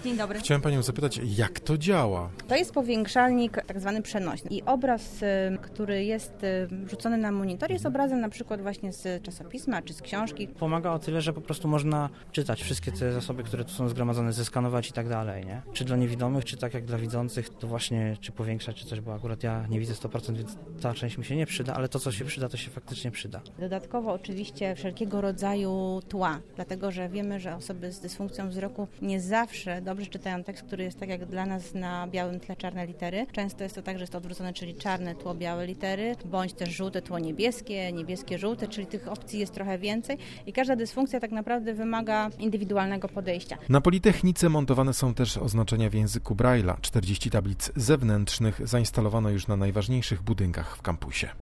Dzień dobry. Chciałem Panią zapytać, jak to działa? To jest powiększalnik tak zwany przenośny i obraz, który jest wrzucony na monitor, jest obrazem na przykład właśnie z czasopisma czy z książki. Pomaga o tyle, że po prostu można czytać wszystkie te zasoby, które tu są zgromadzone, zeskanować i tak dalej, nie? Czy dla niewidomych, czy tak jak dla widzących, to właśnie czy powiększać, czy coś, bo akurat ja nie widzę 100%, więc ta część mi się nie przyda, ale to, co się przyda, to się faktycznie przyda. Dodatkowo oczywiście wszelkiego rodzaju tła, dlatego że wiemy, że osoby z dysfunkcją wzroku nie zawsze dobrze czytają tekst, który jest tak jak dla nas na białym tle czarne litery. Często jest to tak, że jest to odwrócone, czyli czarne tło, białe litery, bądź też żółte tło, niebieskie, niebieskie, żółte, czyli tych opcji jest trochę więcej i każda dysfunkcja tak naprawdę wymaga indywidualnego podejścia. Na Politechnice montowane są też oznaczenia w języku Braille'a. 40 tablic zewnętrznych zainstalowano już na najważniejszych budynkach w kampusie.